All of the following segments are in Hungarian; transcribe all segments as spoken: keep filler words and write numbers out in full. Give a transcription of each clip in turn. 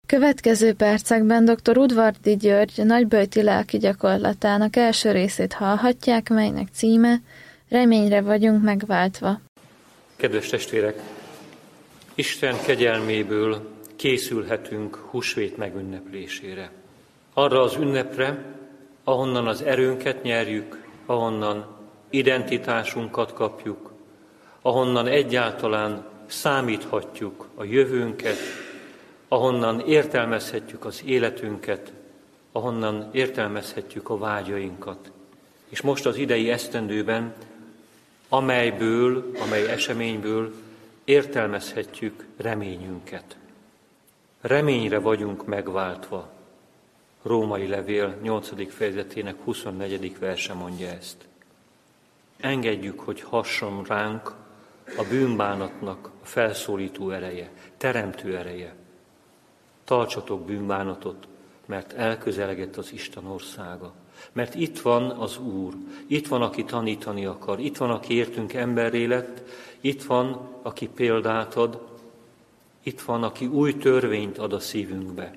Következő percekben dr. Udvardy György nagyböjti lelki gyakorlatának első részét hallhatják, melynek címe Reményre vagyunk megváltva. Kedves testvérek! Isten kegyelméből készülhetünk húsvét megünneplésére. Arra az ünnepre, ahonnan az erőnket nyerjük, ahonnan identitásunkat kapjuk, ahonnan egyáltalán számíthatjuk a jövőnket, ahonnan értelmezhetjük az életünket, ahonnan értelmezhetjük a vágyainkat. És most az idei esztendőben, amelyből, amely eseményből értelmezhetjük reményünket. Reményre vagyunk megváltva. Római levél nyolcadik fejezetének huszonnegyedik verse mondja ezt. Engedjük, hogy hasson ránk a bűnbánatnak a felszólító ereje, teremtő ereje. Tartsatok bűnbánatot, mert elközelegett az Isten országa. Mert itt van az Úr, itt van, aki tanítani akar, itt van, aki értünk emberré lett, itt van, aki példát ad, itt van, aki új törvényt ad a szívünkbe.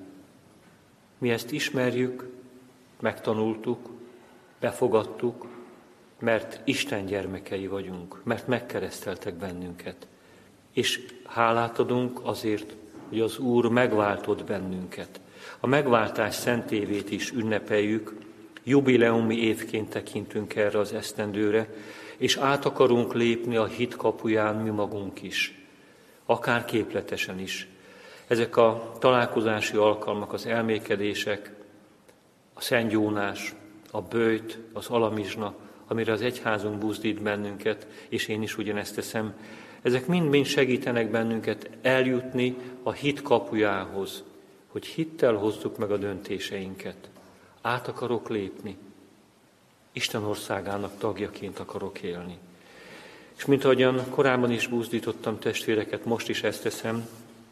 Mi ezt ismerjük, megtanultuk, befogadtuk, mert Isten gyermekei vagyunk, mert megkereszteltek bennünket. És hálát adunk azért, hogy az Úr megváltott bennünket. A megváltás szent évét is ünnepeljük, jubileumi évként tekintünk erre az esztendőre, és át akarunk lépni a hit kapuján mi magunk is, akár képletesen is. Ezek a találkozási alkalmak, az elmékedések, a szentgyónás, a böjt, az alamizsna, amire az egyházunk buzdít bennünket, és én is ugyanezt teszem, ezek mind-mind segítenek bennünket eljutni a hit kapujához, hogy hittel hozzuk meg a döntéseinket. Át akarok lépni. Isten országának tagjaként akarok élni. És mint ahogyan korábban is buzdítottam testvéreket, most is ezt teszem,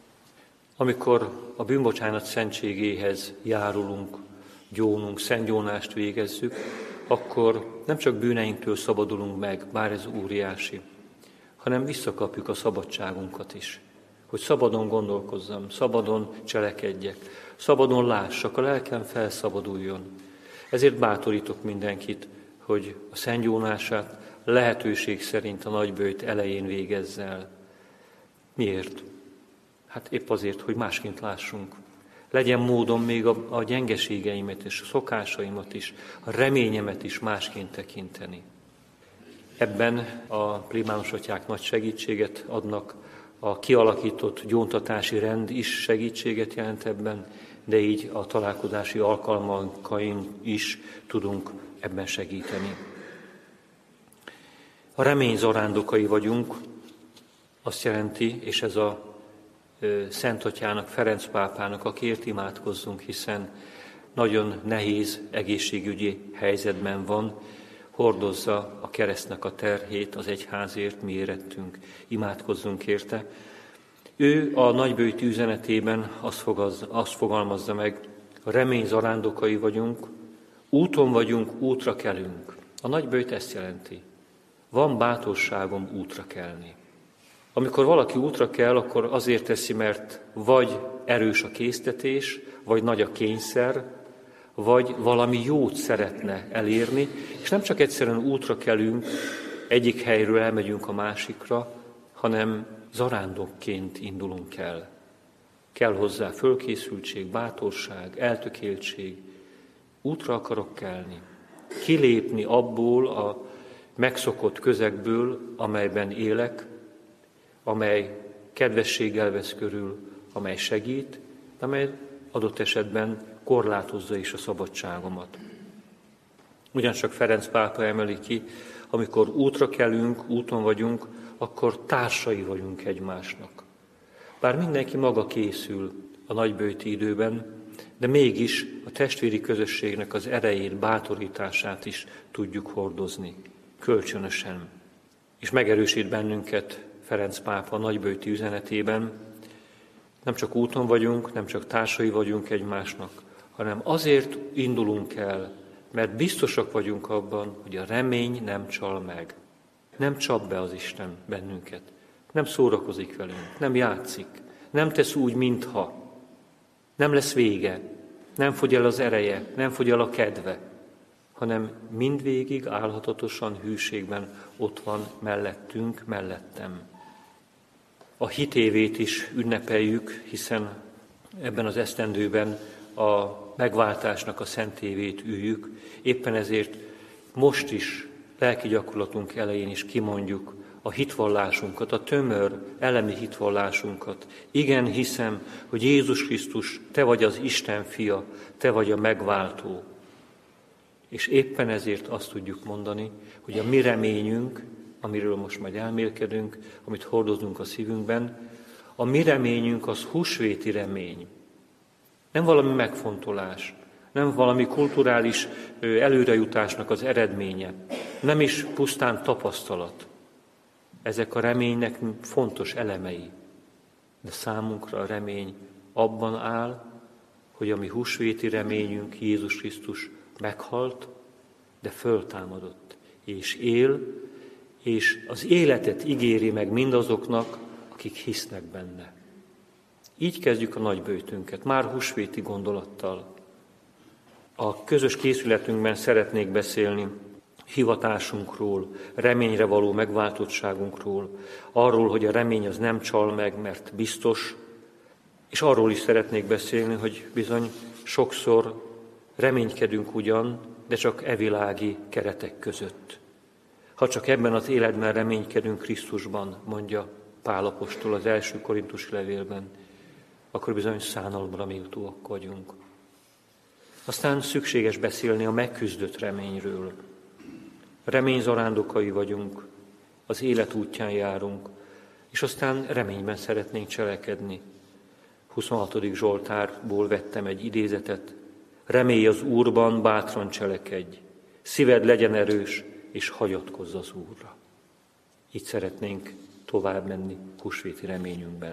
amikor a bűnbocsánat szentségéhez járulunk, gyónunk, szentgyónást végezzük, akkor nem csak bűneinktől szabadulunk meg, bár ez óriási, hanem visszakapjuk a szabadságunkat is. Hogy szabadon gondolkozzam, szabadon cselekedjek, szabadon lássak, a lelkem felszabaduljon. Ezért bátorítok mindenkit, hogy a szentgyónását lehetőség szerint a nagyböjt elején végezze el. Miért? Hát épp azért, hogy másként lássunk. Legyen módom még a, a gyengeségeimet és a szokásaimat is, a reményemet is másként tekinteni. Ebben a plébános atyák nagy segítséget adnak, a kialakított gyóntatási rend is segítséget jelent ebben, de így a találkozási alkalmankain is tudunk ebben segíteni. A remény zarándokai vagyunk, azt jelenti, és ez a Szent Atyának, Ferenc pápának, akiért imádkozzunk, hiszen nagyon nehéz egészségügyi helyzetben van, hordozza a keresztnek a terhét az egyházért, mi érettünk, imádkozzunk érte. Ő a nagyböjti üzenetében azt, fogaz, azt fogalmazza meg, a remény zarándokai vagyunk, úton vagyunk, útra kelünk. A nagyböjt ezt jelenti. Van bátorságom útra kelni. Amikor valaki útra kell, akkor azért teszi, mert vagy erős a késztetés, vagy nagy a kényszer, vagy valami jót szeretne elérni, és nem csak egyszerűen útra kelünk, egyik helyről elmegyünk a másikra, hanem zarándokként indulunk el. Kell hozzá fölkészültség, bátorság, eltökéltség. Útra akarok kelni. Kilépni abból a megszokott közegből, amelyben élek, amely kedvességgel vesz körül, amely segít, amely adott esetben korlátozza is a szabadságomat. Ugyancsak Ferenc pápa emeli ki, amikor útra kelünk, úton vagyunk, akkor társai vagyunk egymásnak. Bár mindenki maga készül a nagyböjti időben, de mégis a testvéri közösségnek az erejét, bátorítását is tudjuk hordozni, kölcsönösen. És megerősít bennünket Ferenc pápa a nagyböjti üzenetében, nem csak úton vagyunk, nem csak társai vagyunk egymásnak, hanem azért indulunk el, mert biztosak vagyunk abban, hogy a remény nem csal meg. Nem csap be az Isten bennünket. Nem szórakozik velünk, nem játszik, nem tesz úgy, mintha. Nem lesz vége, nem fogy el az ereje, nem fogy el a kedve, hanem mindvégig álhatatosan hűségben ott van mellettünk, mellettem. A hit évét is ünnepeljük, hiszen ebben az esztendőben a megváltásnak a szent évét üljük. Éppen ezért most is lelki gyakorlatunk elején is kimondjuk a hitvallásunkat, a tömör, elemi hitvallásunkat. Igen, hiszem, hogy Jézus Krisztus, te vagy az Isten fia, te vagy a megváltó. És éppen ezért azt tudjuk mondani, hogy a mi reményünk, amiről most majd elmélkedünk, amit hordozunk a szívünkben, a mi reményünk az húsvéti remény. Nem valami megfontolás, nem valami kulturális előrejutásnak az eredménye, nem is pusztán tapasztalat. Ezek a reménynek fontos elemei, de számunkra a remény abban áll, hogy a mi húsvéti reményünk Jézus Krisztus meghalt, de föltámadott, és él, és az életet ígéri meg mindazoknak, akik hisznek benne. Így kezdjük a nagyböjtünket, már húsvéti gondolattal. A közös készületünkben szeretnék beszélni hivatásunkról, reményre való megváltottságunkról, arról, hogy a remény az nem csal meg, mert biztos, és arról is szeretnék beszélni, hogy bizony sokszor reménykedünk ugyan, de csak evilági keretek között. Ha csak ebben az életben reménykedünk Krisztusban, mondja Pál apostol az első korintusi levélben, akkor bizony szánalomra méltóak vagyunk. Aztán szükséges beszélni a megküzdött reményről. Remény zarándokai vagyunk, az élet útján járunk, és aztán reményben szeretnénk cselekedni. huszonhatodik Zsoltárból vettem egy idézetet. Remélj az Úrban, bátran cselekedj, szíved legyen erős, és hagyatkozz az Úrra. Így szeretnénk tovább menni húsvéti reményünkben.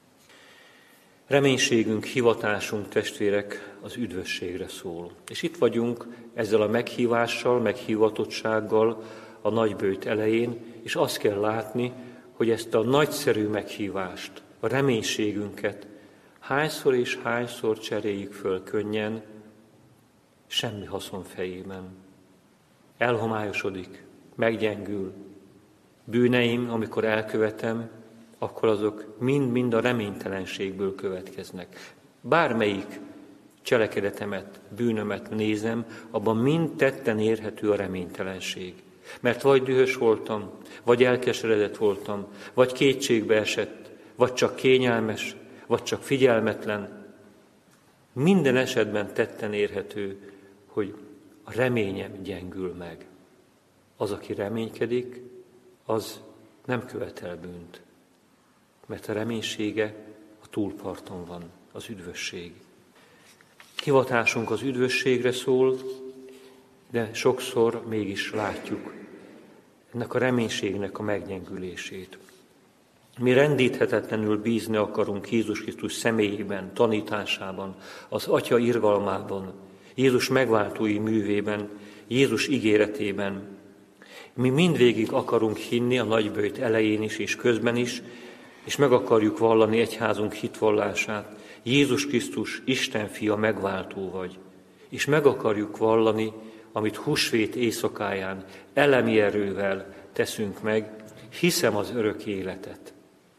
Reménységünk, hivatásunk, testvérek, az üdvösségre szól. És itt vagyunk ezzel a meghívással, meghívatottsággal a nagyböjt elején, és azt kell látni, hogy ezt a nagyszerű meghívást, a reménységünket hányszor és hányszor cseréljük föl könnyen, semmi haszon fejében. Elhomályosodik, meggyengül. Bűneim, amikor elkövetem, akkor azok mind-mind a reménytelenségből következnek. Bármelyik cselekedetemet, bűnömet nézem, abban mind tetten érhető a reménytelenség. Mert vagy dühös voltam, vagy elkeseredett voltam, vagy kétségbe esett, vagy csak kényelmes, vagy csak figyelmetlen. Minden esetben tetten érhető, hogy a reményem gyengül meg. Az, aki reménykedik, az nem követel bűnt, mert a reménysége a túlparton van, az üdvösség. Hivatásunk az üdvösségre szól, de sokszor mégis látjuk ennek a reménységnek a meggyengülését. Mi rendíthetetlenül bízni akarunk Jézus Krisztus személyében, tanításában, az Atya irgalmában, Jézus megváltói művében, Jézus ígéretében. Mi mindvégig akarunk hinni a nagyböjt elején is és közben is, és meg akarjuk vallani egyházunk hitvallását. Jézus Krisztus, Isten fia, megváltó vagy. És meg akarjuk vallani, amit húsvét éjszakáján elemi erővel teszünk meg, hiszem az örök életet.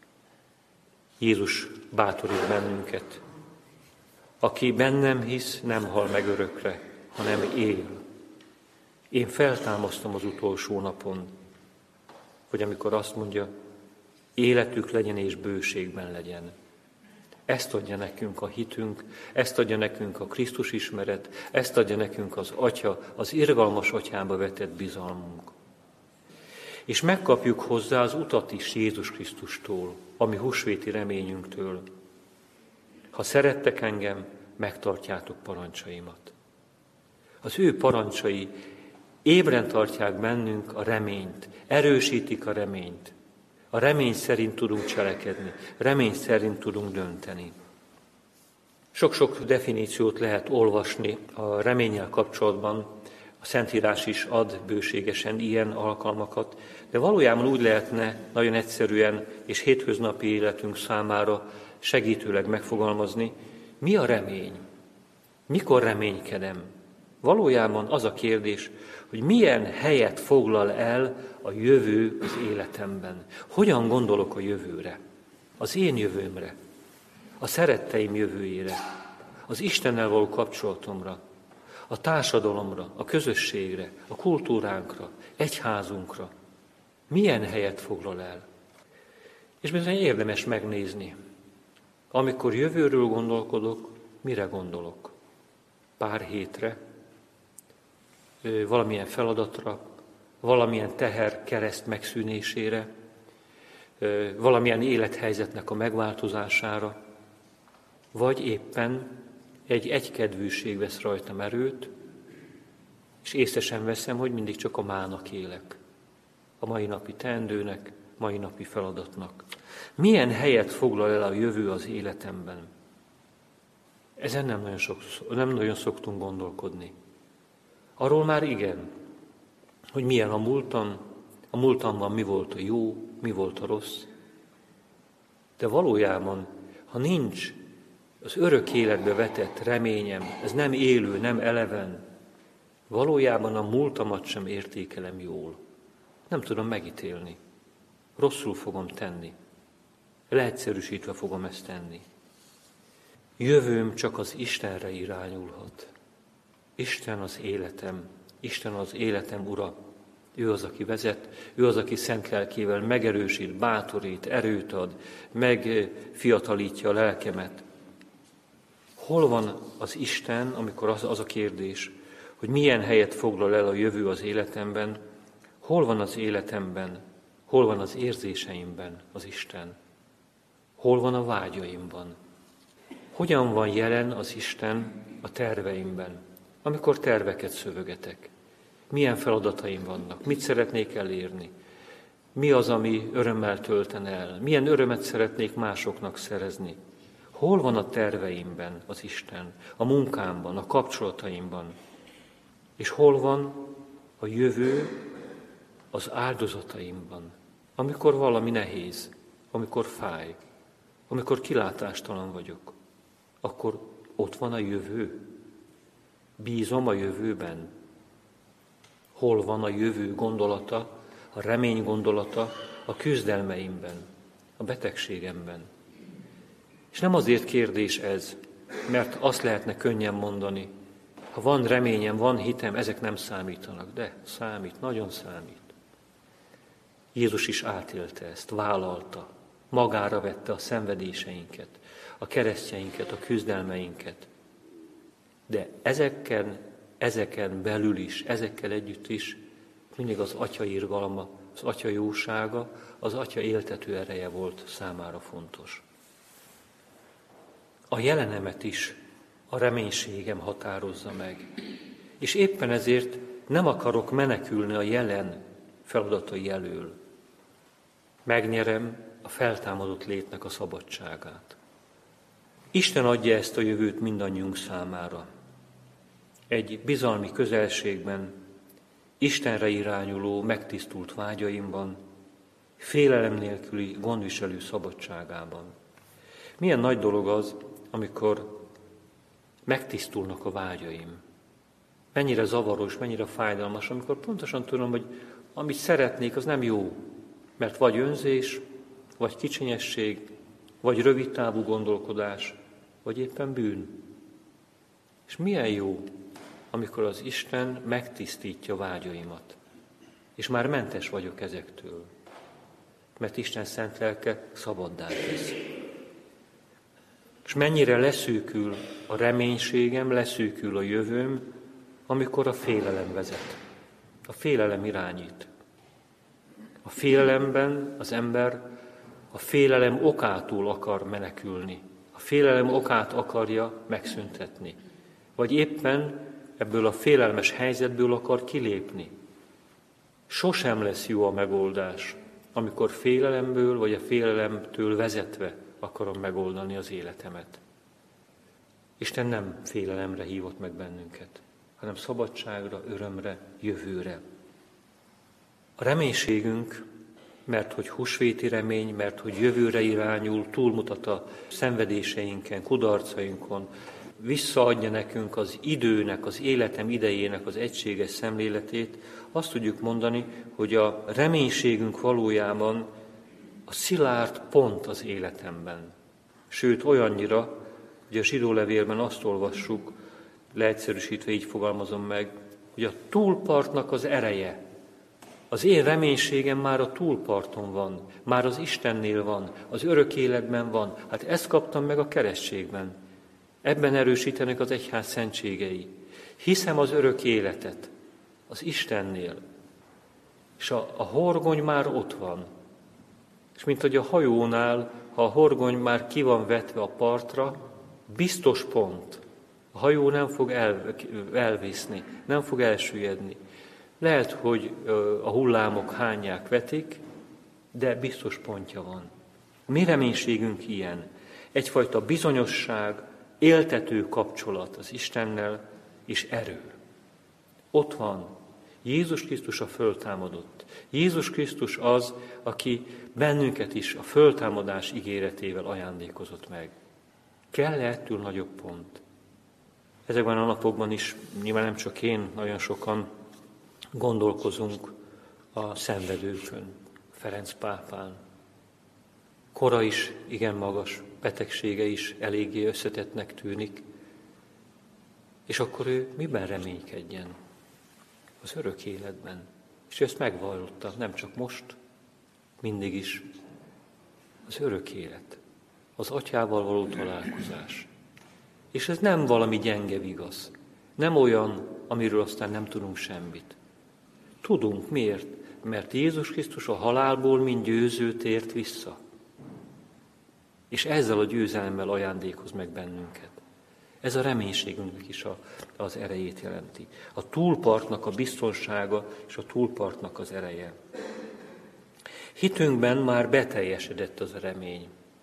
Jézus bátorít bennünket. Aki bennem hisz, nem hal meg örökre, hanem él. Én feltámasztom az utolsó napon, hogy amikor azt mondja, életük legyen és bőségben legyen. Ezt adja nekünk a hitünk, ezt adja nekünk a Krisztus ismeret, ezt adja nekünk az Atya, az irgalmas Atyába vetett bizalmunk. És megkapjuk hozzá az utat is Jézus Krisztustól, ami húsvéti reményünktől. Ha szerettek engem, megtartjátok parancsaimat. Az ő parancsai ébren tartják bennünk a reményt, erősítik a reményt. A remény szerint tudunk cselekedni, remény szerint tudunk dönteni. Sok-sok definíciót lehet olvasni a reménnyel kapcsolatban, a Szentírás is ad bőségesen ilyen alkalmakat, de valójában úgy lehetne nagyon egyszerűen és hétköznapi életünk számára segítőleg megfogalmazni, Mi a remény? Mikor reménykedem? Valójában az a kérdés, hogy milyen helyet foglal el a jövő az életemben. Hogyan gondolok a jövőre? Az én jövőmre, a szeretteim jövőjére, az Istennel való kapcsolatomra, a társadalomra, a közösségre, a kultúránkra, egyházunkra. Milyen helyet foglal el? És bizony érdemes megnézni. Amikor jövőről gondolkodok, mire gondolok? Pár hétre, valamilyen feladatra, valamilyen teher kereszt megszűnésére, valamilyen élethelyzetnek a megváltozására, vagy éppen egy egykedvűség vesz rajtam erőt, és észre sem veszem, hogy mindig csak a mának élek, a mai napi teendőnek, mai napi feladatnak. Milyen helyet foglal el a jövő az életemben? Ezen nem nagyon, sok, nem nagyon szoktunk gondolkodni. Arról már igen, hogy milyen a múltam, a múltamban mi volt a jó, mi volt a rossz. De valójában, ha nincs az örök életbe vetett reményem, ez nem élő, nem eleven, valójában a múltamat sem értékelem jól. Nem tudom megítélni. Rosszul fogom tenni. Leegyszerűsítve fogom ezt tenni. Jövőm csak az Istenre irányulhat. Isten az életem, Isten az életem ura. Ő az, aki vezet, ő az, aki szent lelkével megerősít, bátorít, erőt ad, megfiatalítja a lelkemet. Hol van az Isten, amikor az, az a kérdés, hogy milyen helyet foglal el a jövő az életemben, hol van az életemben, hol van az érzéseimben az Isten, hol van a vágyaimban, hogyan van jelen az Isten a terveimben, amikor terveket szövögetek, milyen feladataim vannak, mit szeretnék elérni, mi az, ami örömmel tölten el, milyen örömet szeretnék másoknak szerezni. Hol van a terveimben az Isten, a munkámban, a kapcsolataimban, és hol van a jövő az áldozataimban, amikor valami nehéz, amikor fáj, amikor kilátástalan vagyok, akkor ott van a jövő. Bízom a jövőben. Hol van a jövő gondolata, a remény gondolata a küzdelmeimben, a betegségemben. És nem azért kérdés ez, mert azt lehetne könnyen mondani, ha van reményem, van hitem, ezek nem számítanak, de számít, nagyon számít. Jézus is átélte ezt, vállalta, magára vette a szenvedéseinket, a keresztjeinket, a küzdelmeinket. De ezeken, ezeken belül is, ezekkel együtt is mindig az Atya irgalma, az Atya jósága, az Atya éltető ereje volt számára fontos. A jelenemet is a reménységem határozza meg. És éppen ezért nem akarok menekülni a jelen feladatai elől. Megnyerem a feltámadott létnek a szabadságát. Isten adja ezt a jövőt mindannyiunk számára. Egy bizalmi közelségben, Istenre irányuló, megtisztult vágyaimban, félelem nélküli gondviselő szabadságában. Milyen nagy dolog az, amikor megtisztulnak a vágyaim. Mennyire zavaros, mennyire fájdalmas, amikor pontosan tudom, hogy amit szeretnék, az nem jó, mert vagy önzés, vagy kicsinyesség, vagy rövidtávú gondolkodás, vagy éppen bűn. És milyen jó, amikor az Isten megtisztítja vágyaimat, és már mentes vagyok ezektől, mert Isten szent lelke szabaddá tesz. És mennyire leszűkül a reménységem, leszűkül a jövőm, amikor a félelem vezet. A félelem irányít. A félelemben az ember a félelem okától akar menekülni. A félelem okát akarja megszüntetni. Vagy éppen ebből a félelmes helyzetből akar kilépni. Sosem lesz jó a megoldás, amikor félelemből vagy a félelemtől vezetve akarom megoldani az életemet. Isten nem félelemre hívott meg bennünket, hanem szabadságra, örömre, jövőre. A reménységünk mert hogy húsvéti remény, mert hogy jövőre irányul, túlmutat a szenvedéseinken, kudarcainkon, visszaadja nekünk az időnek, az életem idejének az egységes szemléletét, azt tudjuk mondani, hogy a reménységünk valójában a szilárd pont az életemben. Sőt, olyannyira, hogy a zsidó levélben azt olvassuk, leegyszerűsítve így fogalmazom meg, hogy a túlpartnak az ereje, az én reménységem már a túlparton van, már az Istennél van, az örök életben van. Hát ezt kaptam meg a keresztségben. Ebben erősítenek az egyház szentségei. Hiszem az örök életet, az Istennél. És a, a horgony már ott van. És mint hogy a hajónál, ha a horgony már ki van vetve a partra, biztos pont. A hajó nem fog el, elvészni, nem fog elsüllyedni. Lehet, hogy a hullámok hányják vetik, de biztos pontja van. A mi reménységünk ilyen. Egyfajta bizonyosság, éltető kapcsolat az Istennel, és erő. Ott van. Jézus Krisztus a föltámadott. Jézus Krisztus az, aki bennünket is a föltámadás ígéretével ajándékozott meg. Kell ettől nagyobb pont? Ezekben a napokban is, nyilván nem csak én, nagyon sokan gondolkozunk a szenvedőkön, Ferenc pápán. Kora is igen magas, betegsége is eléggé összetettnek tűnik. És akkor ő miben reménykedjen? Az örök életben. És ezt megvallotta, nem csak most, mindig is. Az örök élet, az atyával való találkozás. És ez nem valami gyenge vigasz, nem olyan, amiről aztán nem tudunk semmit. Tudunk, miért? Mert Jézus Krisztus a halálból mind győző tért vissza. És ezzel a győzelemmel ajándékoz meg bennünket. Ez a reménységünknek is a, az erejét jelenti. A túlpartnak a biztonsága és a túlpartnak az ereje. Hitünkben már beteljesedett az a remény.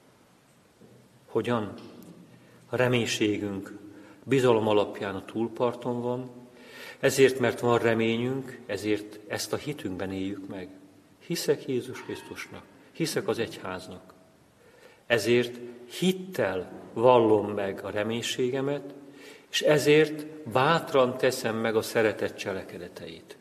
Hogyan? A reménységünk bizalom alapján a túlparton van, ezért, mert van reményünk, ezért ezt a hitünkben éljük meg. Hiszek Jézus Krisztusnak, hiszek az egyháznak. Ezért hittel vallom meg a reménységemet, és ezért bátran teszem meg a szeretet cselekedeteit.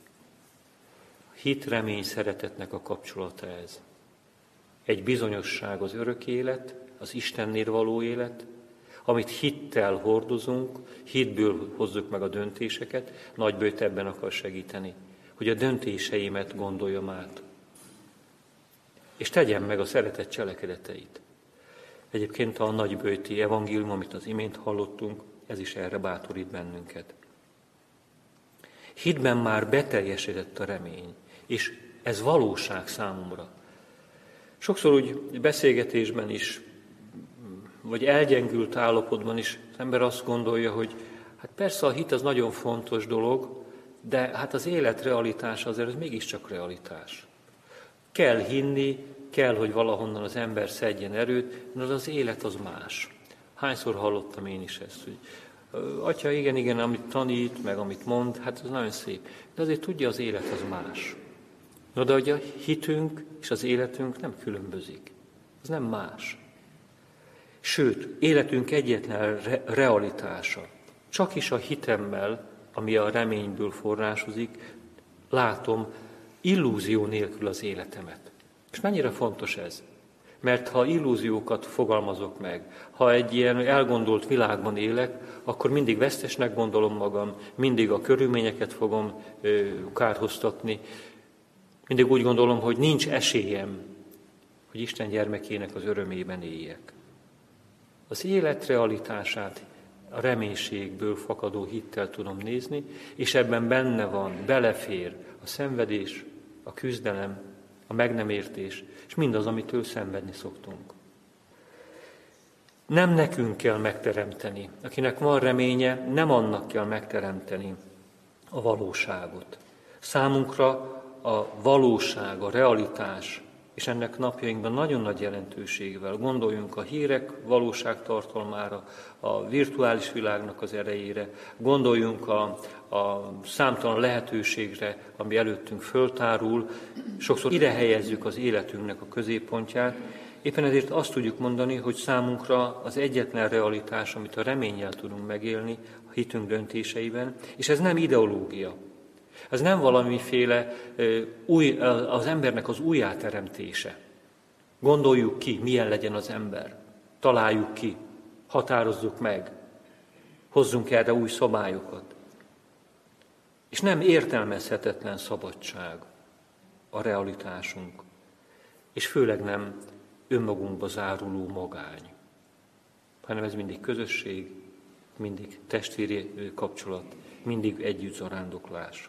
Hit, remény, szeretetnek a kapcsolata ez. Egy bizonyosság az örök élet, az Istennél való élet, amit hittel hordozunk, hitből hozzuk meg a döntéseket, Nagyböjt ebben akar segíteni, hogy a döntéseimet gondoljam át. És tegyem meg a szeretet cselekedeteit. Egyébként a nagyböjti evangélium, amit az imént hallottunk, ez is erre bátorít bennünket. Hitben már beteljesedett a remény, és ez valóság számomra. Sokszor úgy beszélgetésben is, vagy elgyengült állapotban is az ember azt gondolja, hogy hát persze a hit az nagyon fontos dolog, de hát az élet realitása azért az mégiscsak realitás. Kell hinni, kell, hogy valahonnan az ember szedjen erőt, de az, az élet az más. Hányszor hallottam én is ezt, hogy atya, igen, igen, amit tanít, meg amit mond, hát ez nagyon szép. De azért tudja, az élet az más. Na de hogy a hitünk és az életünk nem különbözik. Ez nem más. Sőt, életünk egyetlen re- realitása. Csak is a hitemmel, ami a reményből forrásozik, látom illúzió nélkül az életemet. És mennyire fontos ez? Mert ha illúziókat fogalmazok meg, ha egy ilyen elgondolt világban élek, akkor mindig vesztesnek gondolom magam, mindig a körülményeket fogom ö, kárhoztatni, mindig úgy gondolom, hogy nincs esélyem, hogy Isten gyermekének az örömében éljek. Az élet realitását a reménységből fakadó hittel tudom nézni, és ebben benne van, belefér a szenvedés, a küzdelem, a meg nem értés, és mindaz, amitől szenvedni szoktunk. Nem nekünk kell megteremteni. Akinek van reménye, nem annak kell megteremteni a valóságot. Számunkra a valóság, a realitás és ennek napjainkban nagyon nagy jelentőségvel. Gondoljunk a hírek valóságtartalmára, a virtuális világnak az erejére, gondoljunk a, a számtalan lehetőségre, ami előttünk föltárul, sokszor ide helyezzük az életünknek a középpontját. Éppen ezért azt tudjuk mondani, hogy számunkra az egyetlen realitás, amit a reménnyel tudunk megélni a hitünk döntéseiben, és ez nem ideológia. Ez nem valamiféle új, az embernek az újjáteremtése. Gondoljuk ki, milyen legyen az ember. Találjuk ki, határozzuk meg, hozzunk erre új szabályokat. És nem értelmezhetetlen szabadság a realitásunk, és főleg nem önmagunkba záruló magány, hanem ez mindig közösség, mindig testvéri kapcsolat, mindig együtt zarándoklás.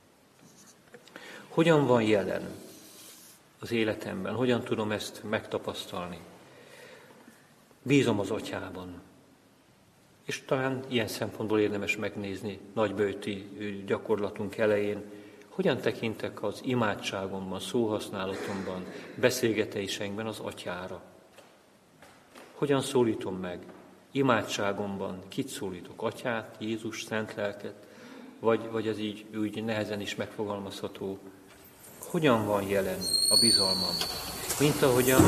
Hogyan van jelen az életemben? Hogyan tudom ezt megtapasztalni? Bízom az Atyában. És talán ilyen szempontból érdemes megnézni nagyböjti gyakorlatunk elején, hogyan tekintek az imádságomban, szóhasználatomban, beszélgetéseinkben az Atyára. Hogyan szólítom meg? Imádságomban kit szólítok? Atyát, Jézus, Szent Lelket? Vagy, vagy ez így úgy nehezen is megfogalmazható? Hogyan van jelen a bizalmam? Mint ahogyan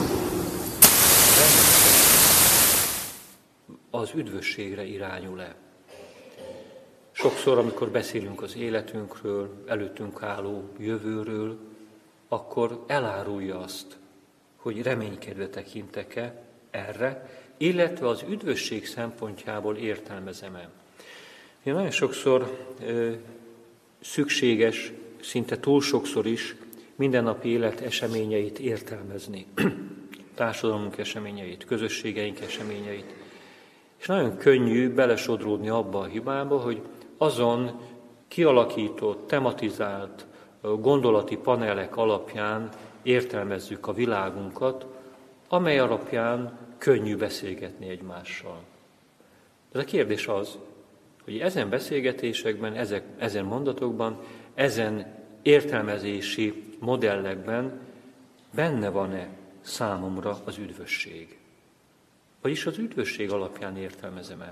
az üdvösségre irányul-e. Sokszor, amikor beszélünk az életünkről, előttünk álló jövőről, akkor elárulja azt, hogy reménykedve tekintek-e erre, illetve az üdvösség szempontjából értelmezem-e. Én nagyon sokszor ö, szükséges, szinte túl sokszor is mindennapi élet eseményeit értelmezni. Társadalmunk eseményeit, közösségeink eseményeit. És nagyon könnyű belesodródni abba a hibába, hogy azon kialakított, tematizált gondolati panelek alapján értelmezzük a világunkat, amely alapján könnyű beszélgetni egymással. De a kérdés az, hogy ezen beszélgetésekben, ezek, ezen mondatokban, ezen értelmezési modellekben benne van-e számomra az üdvösség? Vagyis az üdvösség alapján értelmezem-e?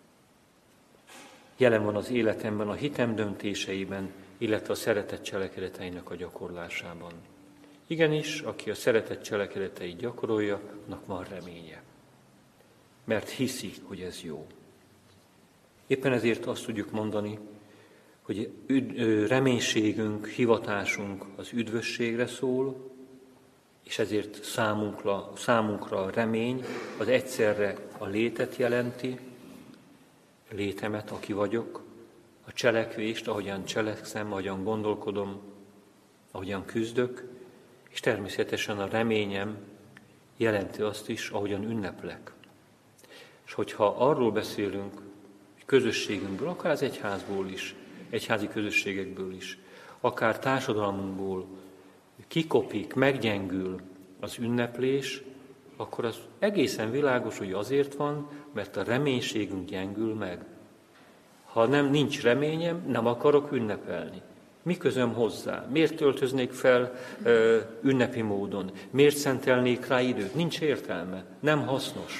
Jelen van az életemben, a hitem döntéseiben, illetve a szeretet cselekedeteinek a gyakorlásában. Igenis, aki a szeretet cselekedeteit gyakorolja, annak van reménye. Mert hiszi, hogy ez jó. Éppen ezért azt tudjuk mondani, hogy reménységünk, hivatásunk az üdvösségre szól, és ezért számunkra, számunkra a remény az egyszerre a létet jelenti, létemet, aki vagyok, a cselekvést, ahogyan cselekszem, ahogyan gondolkodom, ahogyan küzdök, és természetesen a reményem jelenti azt is, ahogyan ünneplek. És hogyha arról beszélünk, hogy közösségünkből, akár az egyházból is, egyházi közösségekből is, akár társadalmunkból kikopik, meggyengül az ünneplés, akkor az egészen világos, hogy azért van, mert a reménységünk gyengül meg. Ha nem nincs reményem, nem akarok ünnepelni. Mi közöm hozzá? Miért töltöznék fel ö, ünnepi módon? Miért szentelnék rá időt? Nincs értelme, nem hasznos.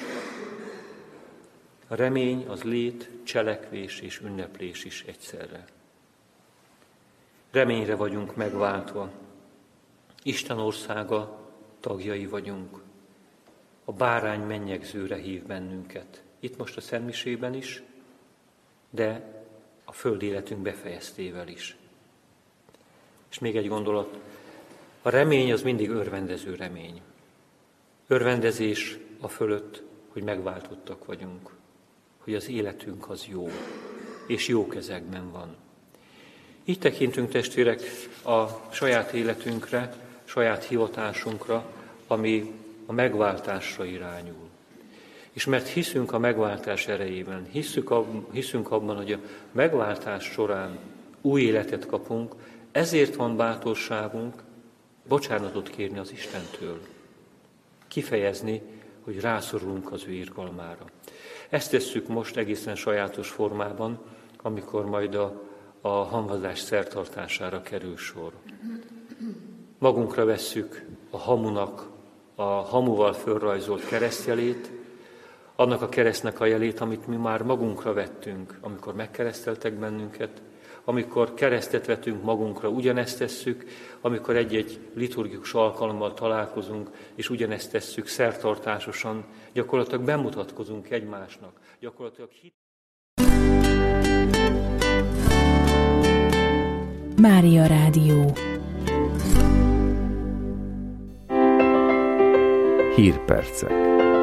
A remény az lét, cselekvés és ünneplés is egyszerre. Reményre vagyunk megváltva. Isten országa tagjai vagyunk. A bárány mennyegzőre hív bennünket. Itt most a szentmisében is, de a földi életünk befejeztével is. És még egy gondolat. A remény az mindig örvendező remény. Örvendezés a fölött, hogy megváltottak vagyunk. Hogy az életünk az jó, és jó kezekben van. Így tekintünk, testvérek, a saját életünkre, saját hivatásunkra, ami a megváltásra irányul. És mert hiszünk a megváltás erejében, hiszünk, ab, hiszünk abban, hogy a megváltás során új életet kapunk, ezért van bátorságunk bocsánatot kérni az Istentől. Kifejezni, hogy rászorulunk az ő irgalmára. Ezt tesszük most egészen sajátos formában, amikor majd a, a hamvazás szertartására kerül sor. Magunkra vesszük a hamunak, a hamuval fölrajzolt keresztjelét, annak a keresztnek a jelét, amit mi már magunkra vettünk, amikor megkereszteltek bennünket, amikor keresztet vetünk magunkra, ugyanezt tesszük, amikor egy-egy liturgikus alkalommal találkozunk, és ugyanezt tesszük szertartásosan, gyakorlatilag bemutatkozunk egymásnak, gyakorlatilag hit. Mária Rádió. Hírpercek.